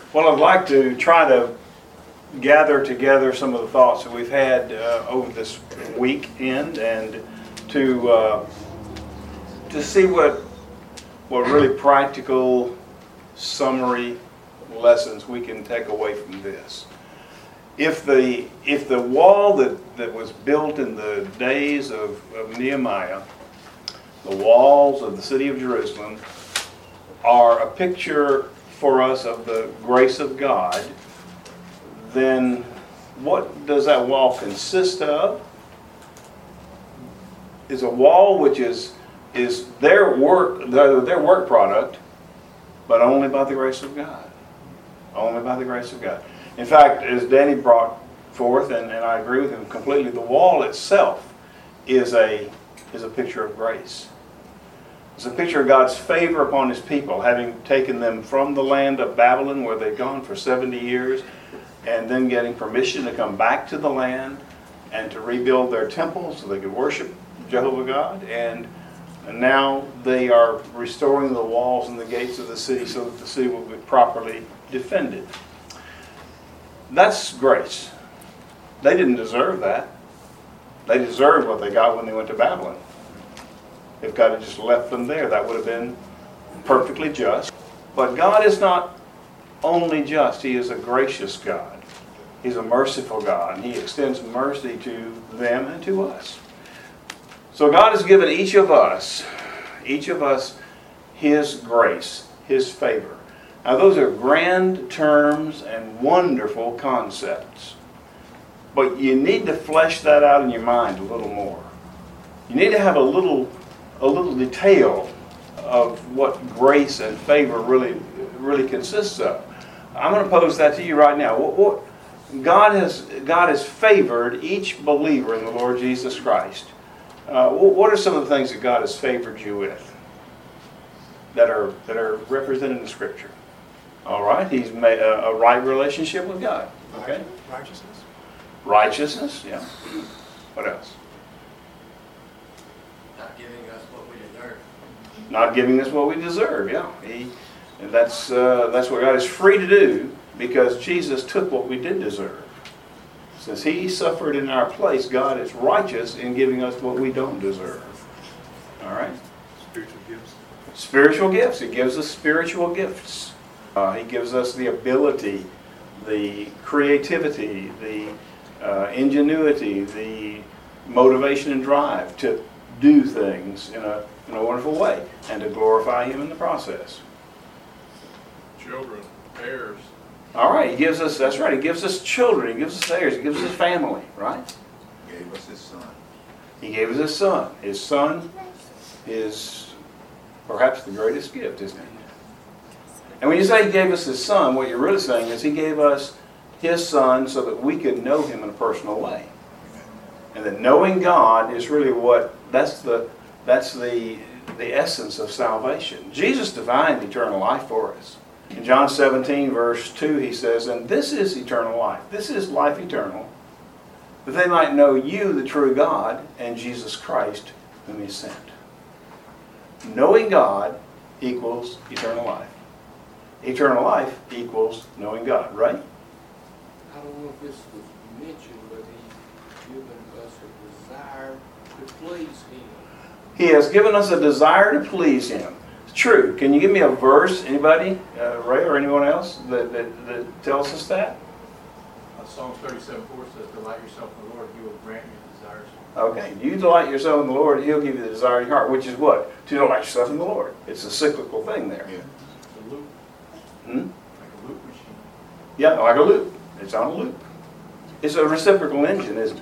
Well, I'd like to try to gather together some of the thoughts that we've had over this weekend, and to see what really practical summary lessons we can take away from this. If the wall that was built in the days of Nehemiah, the walls of the city of Jerusalem, are a picture for us of the grace of God, then what does that wall consist of? Is a wall which is their work product, but only by the grace of God. Only by the grace of God. In fact, as Danny brought forth, and I agree with him completely, the wall itself is a picture of grace. It's a picture of God's favor upon His people, having taken them from the land of Babylon, where they'd gone for 70 years, and then getting permission to come back to the land and to rebuild their temple so they could worship Jehovah God. And now they are restoring the walls and the gates of the city so that the city will be properly defended. That's grace. They didn't deserve that. They deserved what they got when they went to Babylon. If God had just left them there, that would have been perfectly just. But God is not only just, He is a gracious God. He's a merciful God, and He extends mercy to them and to us. So God has given each of us His grace, His favor. Now those are grand terms and wonderful concepts. But you need to flesh that out in your mind a little more. You need to have a little detail of what grace and favor really consists of. I'm going to pose that to you right now. God has favored each believer in the Lord Jesus Christ. What are some of the things that God has favored you with that are represented in the Scripture? All right, He's made a right relationship with God. Okay, righteousness. Yeah. What else? Not giving us what we deserve. Not giving us what we deserve. Yeah, and that's what God is free to do, because Jesus took what we did deserve. Since He suffered in our place, God is righteous in giving us what we don't deserve. All right? Spiritual gifts. Spiritual gifts. He gives us spiritual gifts. He gives us the ability, the creativity, the ingenuity, the motivation and drive to do things in a wonderful way and to glorify Him in the process. Children, heirs. All right, He gives us, that's right, He gives us children, He gives us heirs, He gives us family, right? He gave us His Son. He gave us His Son. His Son is perhaps the greatest gift, isn't it? And when you say He gave us His Son, what you're really saying is He gave us His Son so that we could know Him in a personal way. And that knowing God is really that's the essence of salvation. Jesus defined eternal life for us. In John 17, verse 2, He says, "And this is eternal life." This is life eternal, that they might know You, the true God, and Jesus Christ, whom He sent. Knowing God equals eternal life. Eternal life equals knowing God, right? I don't know if this was mentioned, but He's given us a desire to please Him. He has given us a desire to please Him. It's true. Can you give me a verse, anybody, Ray or anyone else, that tells us that? Psalms 37:4 says, "Delight yourself in the Lord, He will grant you desires." Okay. You delight yourself in the Lord, He'll give you the desire of your heart, which is what? To delight yourself in the Lord. It's a cyclical thing there. Yeah. It's a loop, Hmm? like a loop machine. Yeah, like a loop. It's on a loop. It's a reciprocal engine, isn't it?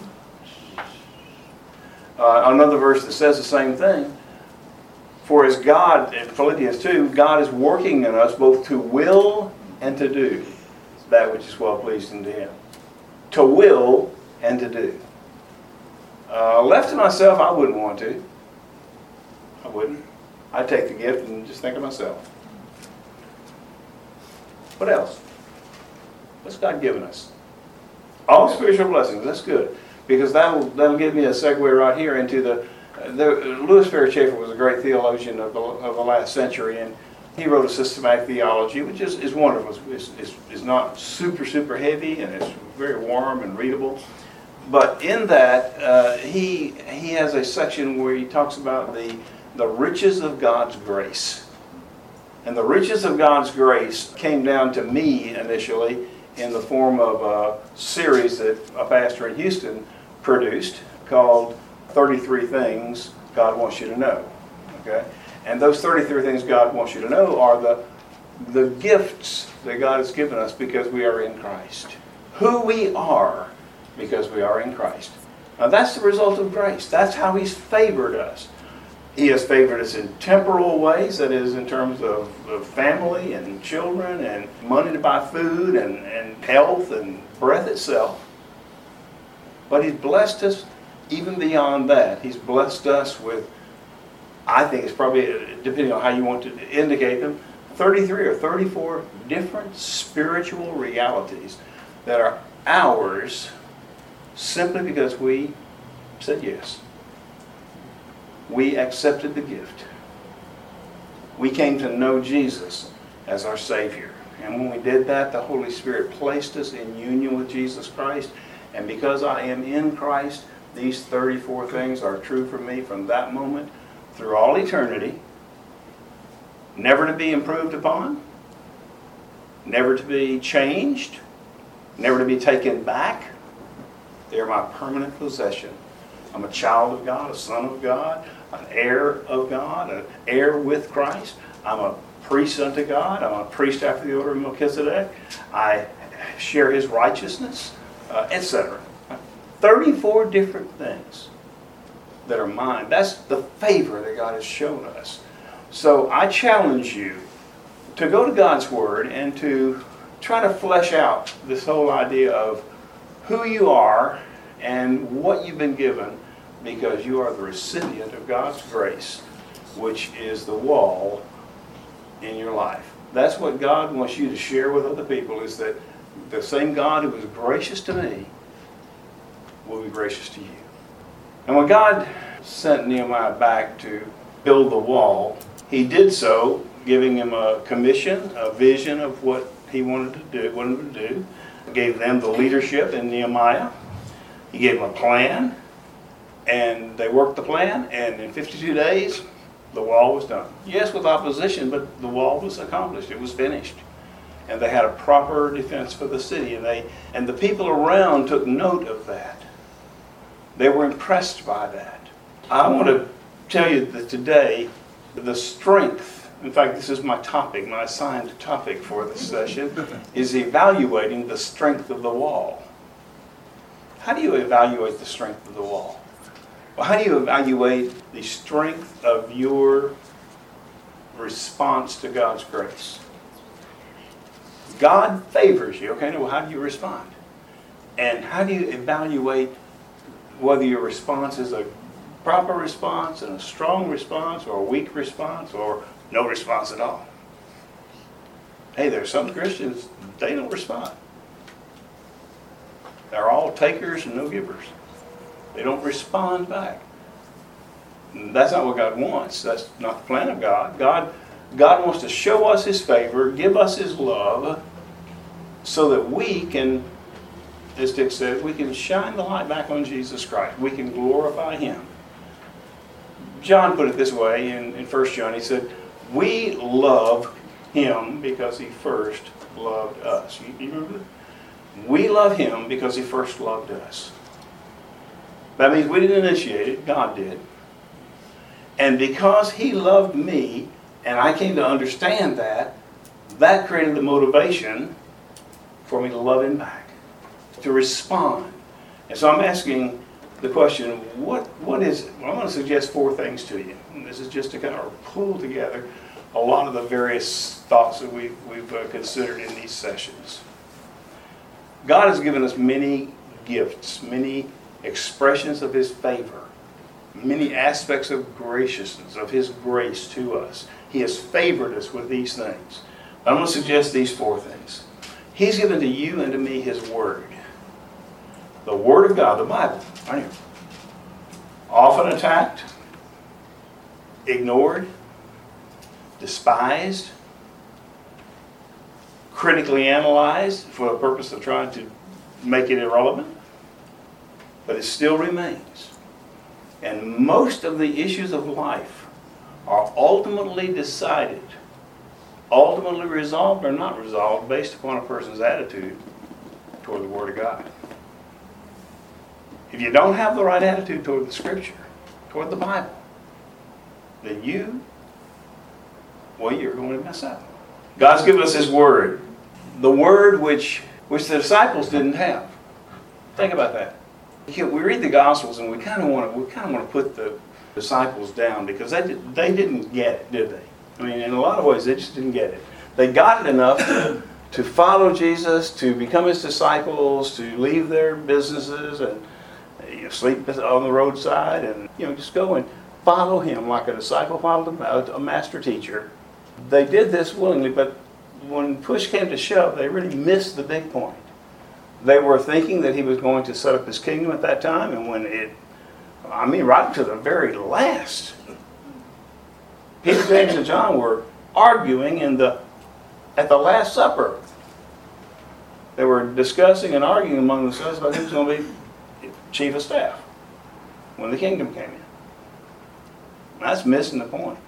Another verse that says the same thing. For as God, in Philippians 2, God is working in us both to will and to do that which is well-pleasing to Him. To will and to do. Left to myself, I wouldn't want to. I wouldn't. I'd take the gift and just think of myself. What else? What's God given us? All spiritual blessings. That's good. Because that'll give me a segue right here into Louis Ferry Chafer was a great theologian of the last century, and He wrote a systematic theology, which is wonderful. It's not super heavy, and it's very warm and readable. But in that, he has a section where he talks about the riches of God's grace. And the riches of God's grace came down to me initially in the form of a series that a pastor in Houston produced called 33 Things God Wants You to Know. Okay? And those 33 things God wants you to know are the gifts that God has given us because we are in Christ. Who we are because we are in Christ. Now that's the result of grace. That's how He's favored us. He has favored us in temporal ways, that is in terms of family and children and money to buy food and health and breath itself. But He's blessed us even beyond that. He's blessed us with, I think it's probably, depending on how you want to indicate them, 33 or 34 different spiritual realities that are ours simply because we said yes. We accepted the gift. We came to know Jesus as our Savior. And when we did that, the Holy Spirit placed us in union with Jesus Christ. And because I am in Christ, these 34 things are true for me from that moment through all eternity, never to be improved upon, never to be changed, never to be taken back. They are my permanent possession. I'm a child of God, a son of God, an heir of God, an heir with Christ. I'm a priest unto God. I'm a priest after the order of Melchizedek. I share His righteousness, etc. 34 different things that are mine. That's the favor that God has shown us. So I challenge you to go to God's Word and to try to flesh out this whole idea of who you are and what you've been given, because you are the recipient of God's grace, which is the wall in your life. That's what God wants you to share with other people, is that the same God who was gracious to me will be gracious to you. And when God sent Nehemiah back to build the wall, He did so giving him a commission, a vision of what he wanted to do. Gave them the leadership in Nehemiah. He gave them a plan, and they worked the plan, and in 52 days, the wall was done. Yes, with opposition, but the wall was accomplished. It was finished. And they had a proper defense for the city, and the people around took note of that. They were impressed by that. I want to tell you that today, the strength, in fact, this is my topic, my assigned topic for this session, is evaluating the strength of the wall. How do you evaluate the strength of the wall? Well, how do you evaluate the strength of your response to God's grace? God favors you. Okay, well, how do you respond? And how do you evaluate whether your response is a proper response and a strong response or a weak response or no response at all? Hey, there's some Christians, they don't respond. They're all takers and no givers. They don't respond back. That's not what God wants. That's not the plan of God. God wants to show us His favor, give us His love, so that we can, as Dick said, we can shine the light back on Jesus Christ. We can glorify Him. John put it this way in 1 John. He said, we love Him because He first loved us. You remember that? We love Him because He first loved us. That means we didn't initiate it. God did. And because He loved me, and I came to understand that created the motivation for me to love Him back, to respond. And so I'm asking the question, what is it? Well, I'm going to suggest 4 things to you. And this is just to kind of pull together a lot of the various thoughts that we've considered in these sessions. God has given us many gifts, many expressions of His favor, many aspects of graciousness, of His grace to us. He has favored us with these things. I'm going to suggest these 4 things. He's given to you and to me His Word. The Word of God, the Bible, right here. Often attacked, ignored, despised, critically analyzed for the purpose of trying to make it irrelevant, but it still remains. And most of the issues of life are ultimately decided, ultimately resolved or not resolved based upon a person's attitude toward the Word of God. If you don't have the right attitude toward the Scripture, toward the Bible, then you're going to mess up. God's given us His Word. The Word which the disciples didn't have. Think about that. We read the Gospels and we kind of want to put the disciples down because they didn't get it, did they? I mean, in a lot of ways, they just didn't get it. They got it enough to follow Jesus, to become His disciples, to leave their businesses and sleep on the roadside and just go and follow Him like a disciple followed a master teacher. They did this willingly, but when push came to shove, they really missed the big point. They were thinking that He was going to set up His kingdom at that time, and right to the very last, Peter, James, and John were arguing at the Last Supper. They were discussing and arguing among themselves about who was going to be chief of staff when the kingdom came in. That's missing the point.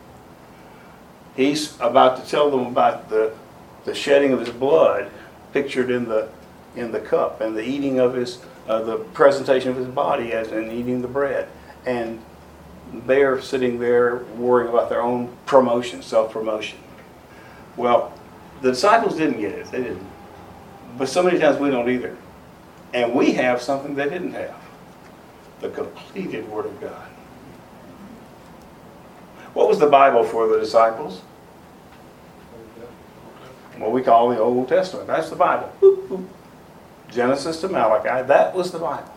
He's about to tell them about the shedding of His blood, pictured in the cup, and the eating of the presentation of His body as in eating the bread. And they're sitting there worrying about their own promotion, self-promotion. Well, the disciples didn't get it. They didn't. But so many times we don't either. And we have something they didn't have. The completed Word of God. What was the Bible for the disciples? What we call the Old Testament. That's the Bible. Boop, boop. Genesis to Malachi. That was the Bible.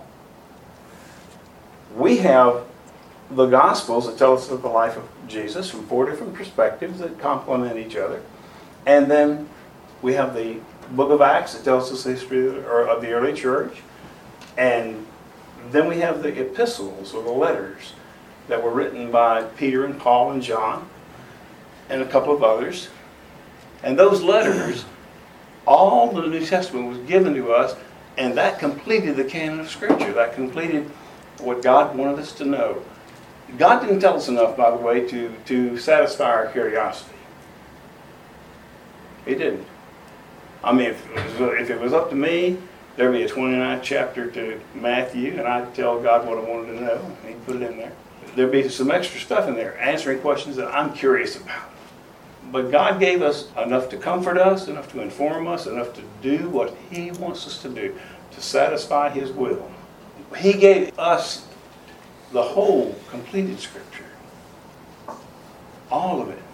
We have the Gospels that tell us of the life of Jesus from 4 different perspectives that complement each other. And then we have the book of Acts that tells us the history of the early church. And then we have the epistles or the letters that were written by Peter and Paul and John and a couple of others. And those letters, all the New Testament was given to us, and that completed the canon of Scripture. That completed what God wanted us to know. God didn't tell us enough, by the way, to satisfy our curiosity. He didn't. I mean, if it was up to me, there'd be a 29th chapter to Matthew, and I'd tell God what I wanted to know, and He'd put it in there. There'd be some extra stuff in there, answering questions that I'm curious about. But God gave us enough to comfort us, enough to inform us, enough to do what He wants us to do, to satisfy His will. He gave us the whole completed Scripture. All of it.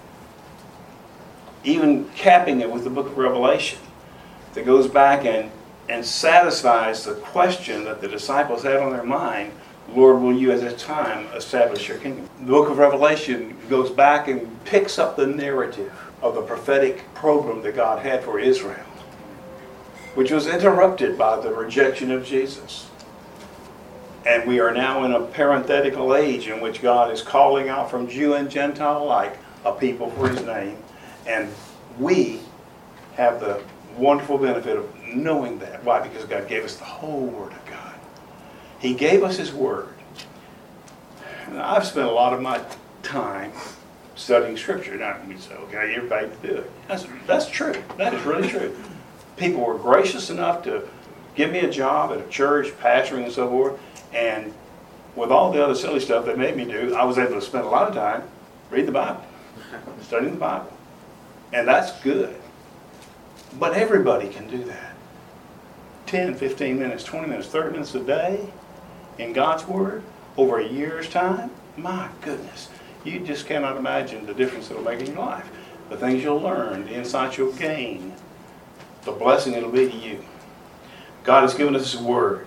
Even capping it with the book of Revelation that goes back and satisfies the question that the disciples had on their mind, Lord, will you at that time establish your kingdom? The book of Revelation goes back and picks up the narrative of the prophetic program that God had for Israel, which was interrupted by the rejection of Jesus. And we are now in a parenthetical age in which God is calling out from Jew and Gentile alike a people for His name. And we have the wonderful benefit of knowing that. Why? Because God gave us the whole Word of God. He gave us His Word. And I've spent a lot of my time studying Scripture. Now, you say, okay, you're paid to do it. That's true. That is really true. People were gracious enough to give me a job at a church, pastoring and so forth. And with all the other silly stuff they made me do, I was able to spend a lot of time reading the Bible, studying the Bible. And that's good. But everybody can do that. 10, 15 minutes, 20 minutes, 30 minutes a day in God's Word over a year's time. My goodness. You just cannot imagine the difference it'll make in your life. The things you'll learn, the insights you'll gain, the blessing it'll be to you. God has given us His Word.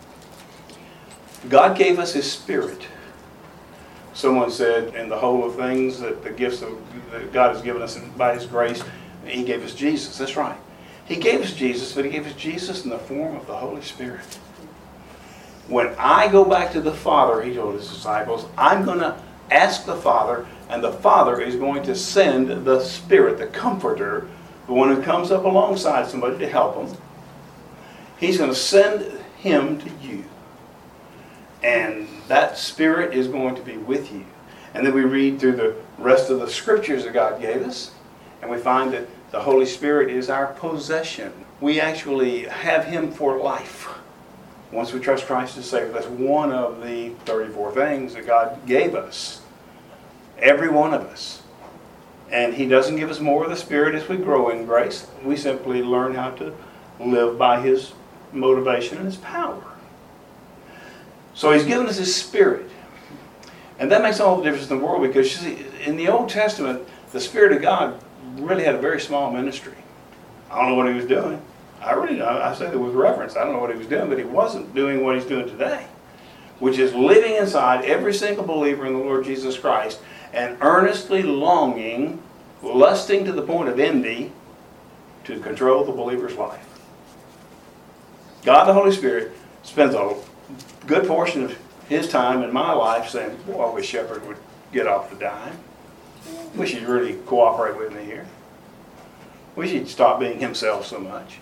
God gave us His Spirit. Someone said in the whole of things that the gifts that God has given us by His grace, He gave us Jesus. That's right. He gave us Jesus, but He gave us Jesus in the form of the Holy Spirit. When I go back to the Father, He told His disciples, I'm going to ask the Father, and the Father is going to send the Spirit, the Comforter, the one who comes up alongside somebody to help them, He's going to send him to you. And that Spirit is going to be with you. And then we read through the rest of the scriptures that God gave us, and we find that the Holy Spirit is our possession. We actually have Him for life. Once we trust Christ as Savior, that's one of the 34 things that God gave us. Every one of us. And He doesn't give us more of the Spirit as we grow in grace. We simply learn how to live by His motivation and His power. So He's given us His Spirit. And that makes all the difference in the world, because you see, in the Old Testament, the Spirit of God really had a very small ministry. I don't know what He was doing. I say that with reverence. I don't know what He was doing, but He wasn't doing what He's doing today, which is living inside every single believer in the Lord Jesus Christ and earnestly longing, lusting to the point of envy, to control the believer's life. God the Holy Spirit spends a good portion of His time in my life saying, boy, I wish Shepherd would get off the dime. Wish he'd really cooperate with me here. Wish he'd stop being himself so much.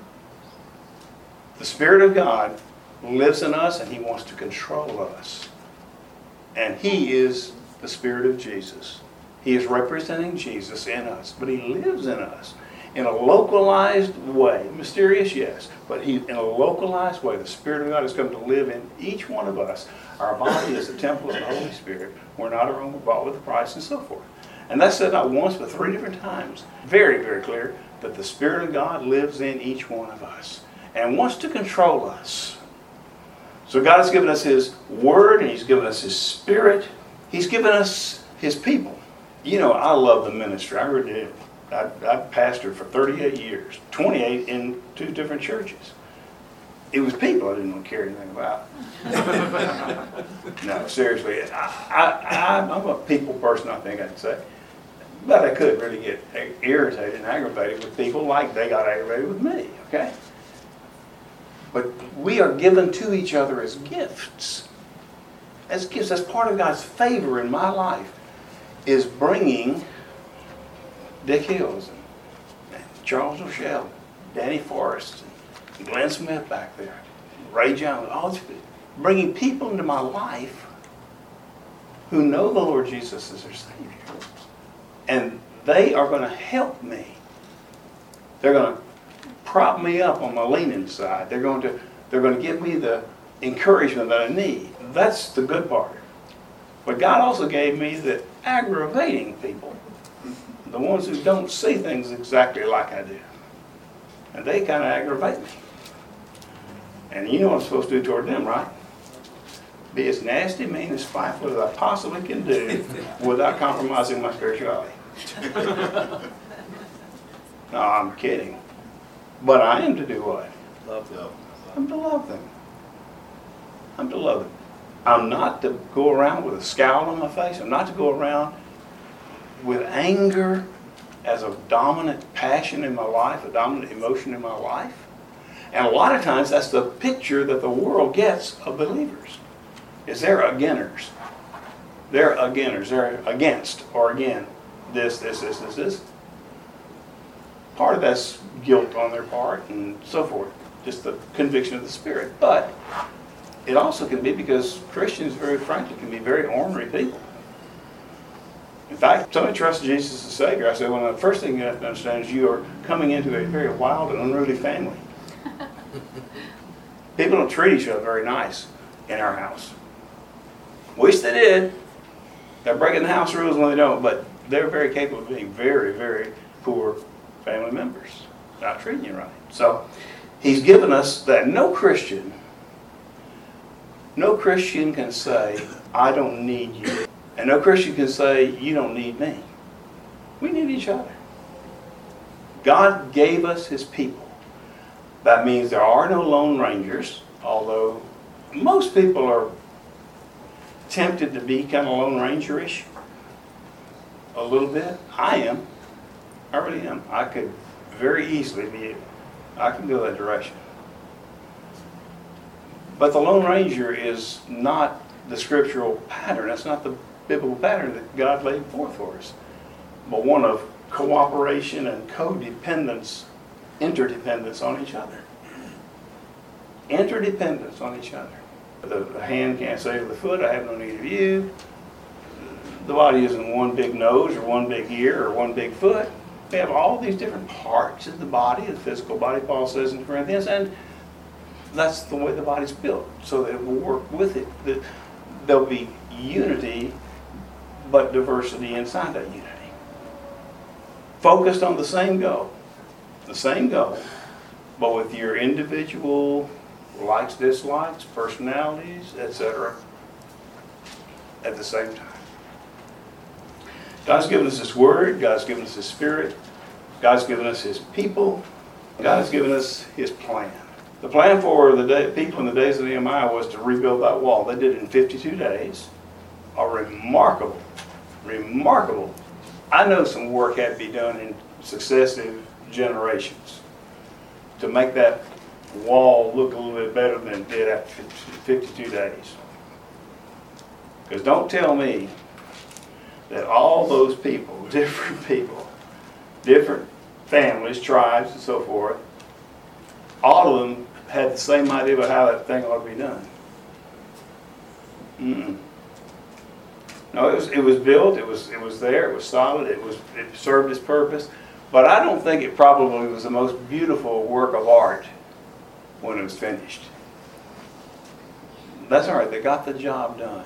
The Spirit of God lives in us, and He wants to control us. And He is the Spirit of Jesus. He is representing Jesus in us, but He lives in us in a localized way. Mysterious, yes, but in a localized way. The Spirit of God has come to live in each one of us. Our body is the temple of the Holy Spirit. We're not our own, we're bought with a price, and so forth. And that's said not once, but 3 different times. Very, very clear that the Spirit of God lives in each one of us and wants to control us. So God has given us His Word, and He's given us His Spirit. He's given us His people. You know, I love the ministry. I really do. I pastored for 38 years, 28 in 2 different churches. It was people I didn't want to care anything about. No, seriously. I'm a people person, I think I'd say. But I could really get irritated and aggravated with people like they got aggravated with me, okay? But we are given to each other as gifts. As gifts. That's part of God's favor in my life, is bringing Dick Hills and Charles O'Shell, Danny Forrest, and Glenn Smith back there, Ray Jones, all these people, bringing people into my life who know the Lord Jesus as their Savior. And they are going to help me. They're going to prop me up on my leaning side. They're going to give me the encouragement that I need. That's the good part. But God also gave me the aggravating people, the ones who don't see things exactly like I do. And they kind of aggravate me. And you know what I'm supposed to do toward them, right? Be as nasty, mean, and spiteful as I possibly can do without compromising my spirituality. No, I'm kidding. But I am to do what? Love them. I'm to love them. I'm to love them. I'm not to go around with a scowl on my face. I'm not to go around with anger as a dominant passion in my life, a dominant emotion in my life. And a lot of times that's the picture that the world gets of believers, is they're againers. They're againers. They're against or again. This. Part of that's guilt on their part and so forth. Just the conviction of the Spirit. But it also can be because Christians, very frankly, can be very ornery people. In fact, somebody trusts Jesus as Savior. I said, well, the first thing you have to understand is you are coming into a very wild and unruly family. People don't treat each other very nice in our house. Wish they did. They're breaking the house rules when they don't, but they're very capable of being very, very poor family members. Not treating you right. So He's given us that no Christian can say, I don't need you. And no Christian can say, you don't need me. We need each other. God gave us His people. That means there are no lone rangers, although most people are tempted to be kind of lone ranger-ish. A little bit. I am. I really am. I could very easily I can go that direction. But the Lone Ranger is not the scriptural pattern. That's not the biblical pattern that God laid forth for us. But one of cooperation and codependence, interdependence on each other. Interdependence on each other. The hand can't say to the foot, I have no need of you. The body isn't one big nose or one big ear or one big foot. We have all these different parts of the body, the physical body, Paul says in Corinthians, and that's the way the body's built, so that it will work with it. There'll be unity, but diversity inside that unity. Focused on the same goal, but with your individual likes, dislikes, personalities, etc. at the same time. God's given us His Word, God's given us His Spirit, God's given us His people, God has given us His plan. The plan for the people in the days of Nehemiah was to rebuild that wall. They did it in 52 days. A remarkable. I know some work had to be done in successive generations to make that wall look a little bit better than it did after 52 days. Because don't tell me that all those people, different families, tribes, and so forth, all of them had the same idea about how that thing ought to be done. No, it was built, it was there, it was solid, it served its purpose, but I don't think it probably was the most beautiful work of art when it was finished. That's all right, they got the job done.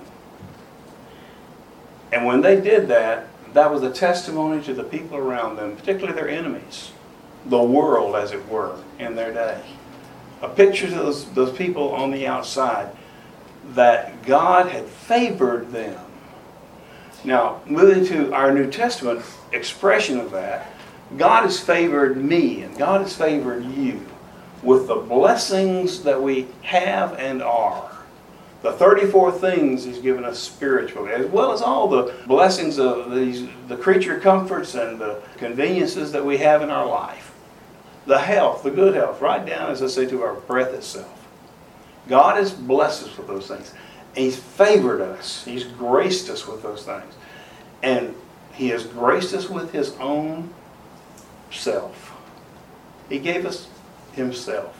And when they did that, that was a testimony to the people around them, particularly their enemies, the world, as it were, in their day. A picture to those people on the outside that God had favored them. Now, moving to our New Testament expression of that, God has favored me and God has favored you with the blessings that we have and are. The 34 things He's given us spiritually, as well as all the blessings of the creature comforts and the conveniences that we have in our life. The health, the good health, right down, as I say, to our breath itself. God has blessed us with those things. He's favored us. He's graced us with those things. And He has graced us with His own self. He gave us Himself.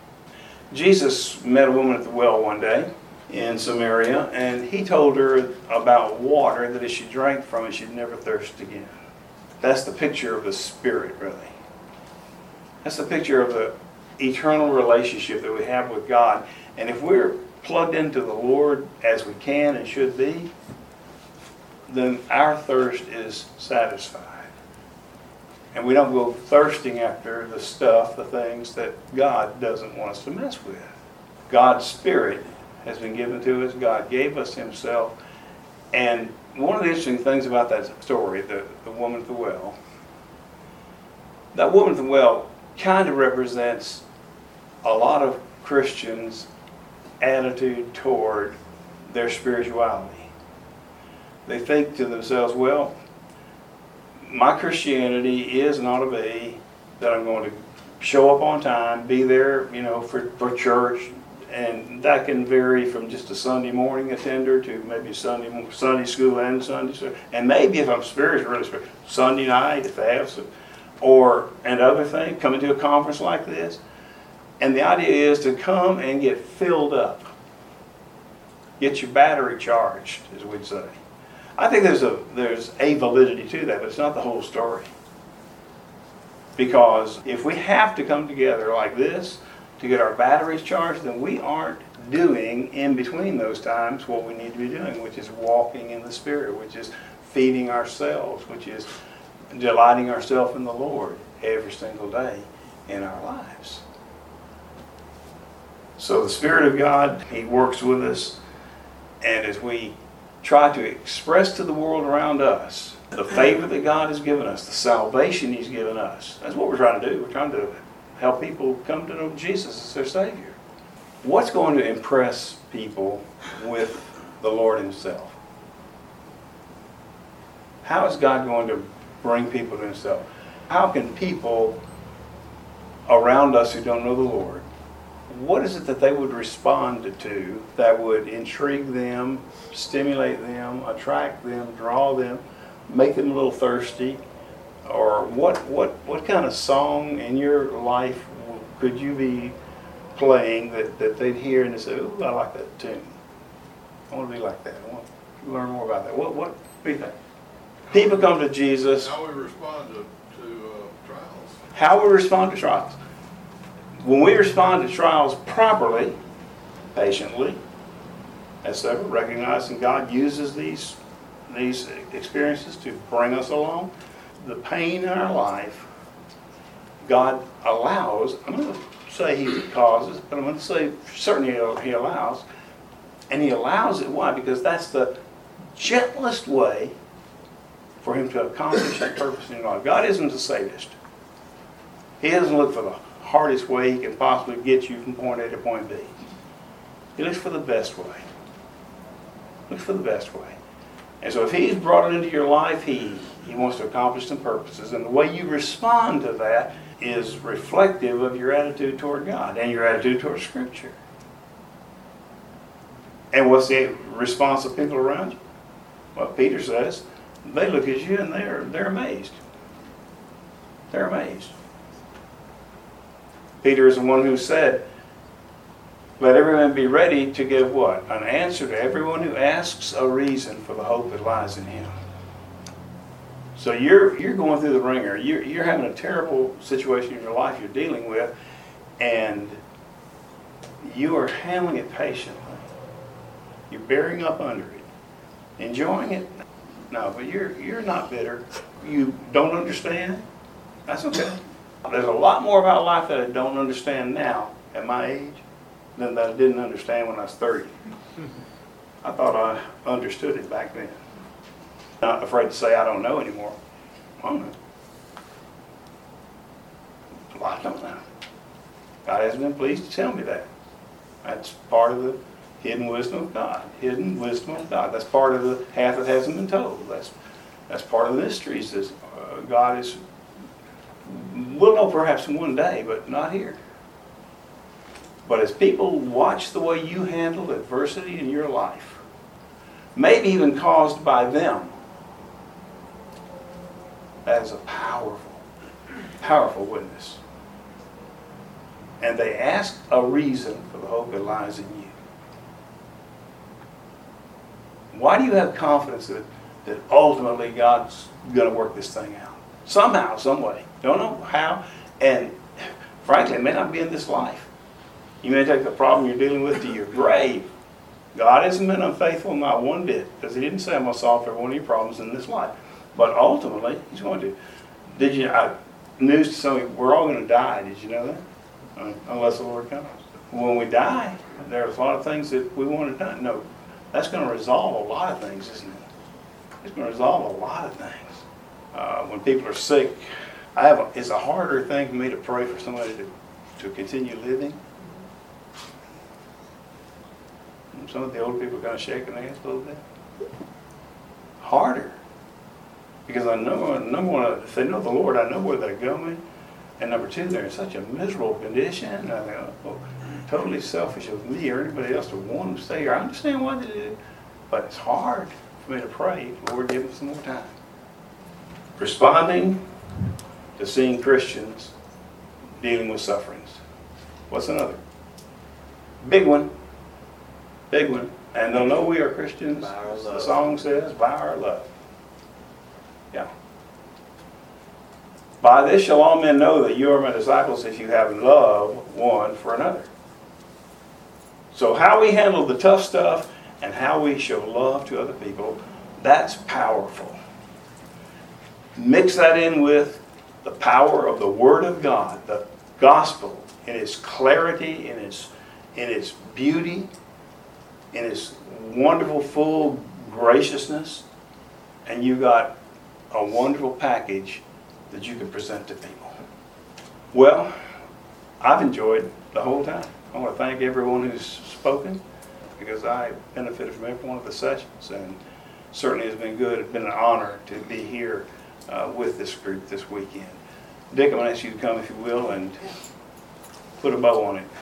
Jesus met a woman at the well one day in Samaria, and He told her about water that if she drank from it, she'd never thirst again. That's the picture of the Spirit, really. That's the picture of the eternal relationship that we have with God. And if we're plugged into the Lord as we can and should be, then our thirst is satisfied. And we don't go thirsting after the stuff, the things that God doesn't want us to mess with. God's Spirit has been given to us. God gave us Himself. And one of the interesting things about that story, the woman at the well, that woman at the well kind of represents a lot of Christians' attitude toward their spirituality. They think to themselves, well, my Christianity is and ought to be that I'm going to show up on time, be there, for church, and that can vary from just a Sunday morning attender to maybe Sunday school and Sunday school, and maybe if I'm really spiritual, Sunday night if they have some, and other things, coming to a conference like this. And the idea is to come and get filled up, get your battery charged, as we'd say. I think there's a validity to that, but it's not the whole story. Because if we have to come together like this to get our batteries charged, then we aren't doing in between those times what we need to be doing, which is walking in the Spirit, which is feeding ourselves, which is delighting ourselves in the Lord every single day in our lives. So the Spirit of God, He works with us, and as we try to express to the world around us the favor that God has given us, the salvation He's given us. That's what we're trying to do. We're trying to help people come to know Jesus as their Savior. What's going to impress people with the Lord Himself? How is God going to bring people to Himself? How can people around us who don't know the Lord, what is it that they would respond to that would intrigue them, stimulate them, attract them, draw them, make them a little thirsty, or what kind of song in your life could you be playing that they'd hear and they say, "Ooh, I like that tune. I want to be like that. I want to learn more about that." What do you think? People come to Jesus. How we respond to trials. How we respond to trials. When we respond to trials properly, patiently, as ever, recognizing God uses these experiences to bring us along, the pain in our life, God allows. I'm going to say He causes, but I'm going to say certainly He allows. And He allows it, why? Because that's the gentlest way for Him to accomplish His purpose in your life. God isn't a sadist. He doesn't look for the hardest way He can possibly get you from point A to point B. He looks for the best way. Looks for the best way. And so if He's brought it into your life, He wants to accomplish some purposes. And the way you respond to that is reflective of your attitude toward God and your attitude toward Scripture. And what's the response of people around you? Well, Peter says, they look at you and they're amazed. They're amazed. Peter is the one who said, "Let everyone be ready to give" what? An answer to everyone who asks a reason for the hope that lies in him. So you're going through the ringer. You're having a terrible situation in your life you're dealing with, and you are handling it patiently. You're bearing up under it. Enjoying it? No, but you're not bitter. You don't understand? That's okay. There's a lot more about life that I don't understand now at my age than that I didn't understand when I was 30. I thought I understood it back then. Not afraid to say I don't know anymore. I don't know. A lot I don't know. God hasn't been pleased to tell me that. That's part of the hidden wisdom of God. Hidden wisdom of God. That's part of the half that hasn't been told. That's part of the mysteries that God is. We'll know perhaps one day, but not here. But as people watch the way you handle adversity in your life, maybe even caused by them, that is a powerful, powerful witness. And they ask a reason for the hope that lies in you. Why do you have confidence that ultimately God's going to work this thing out? Somehow, some way. Don't know how. And frankly, it may not be in this life. You may take the problem you're dealing with to your grave. God hasn't been unfaithful, not one bit, because He didn't say I'm going to solve every one of your problems in this life. But ultimately, He's going to. News to some of you, we're all going to die. Did you know that? Unless the Lord comes. When we die, there's a lot of things that we want to do. No, that's going to resolve a lot of things, isn't it? It's going to resolve a lot of things. When people are sick, it's a harder thing for me to pray for somebody to continue living. And some of the older people are kind of shaking their heads a little bit. Harder. Because I know, number one, if they know the Lord, I know where they're going. And number two, they're in such a miserable condition. I think, totally selfish of me or anybody else to want them to stay here. I understand why they do. But it's hard for me to pray, Lord, give them some more time. Responding to seeing Christians dealing with sufferings. What's another? Big one. Big one. And they'll know we are Christians. By our love. The song says, by our love. Yeah. By this shall all men know that you are my disciples if you have love one for another. So how we handle the tough stuff and how we show love to other people, that's powerful. Mix that in with the power of the Word of God, the gospel, in its clarity, in its beauty, in its wonderful, full graciousness, and you got a wonderful package that you can present to people. Well, I've enjoyed the whole time. I want to thank everyone who's spoken, because I benefited from every one of the sessions, and certainly has been good. It's been an honor to be here with this group this weekend. Dick, I'm going to ask you to come, if you will, and put a bow on it.